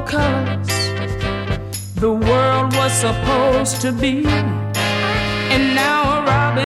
colors the world was supposed to be. And now a robin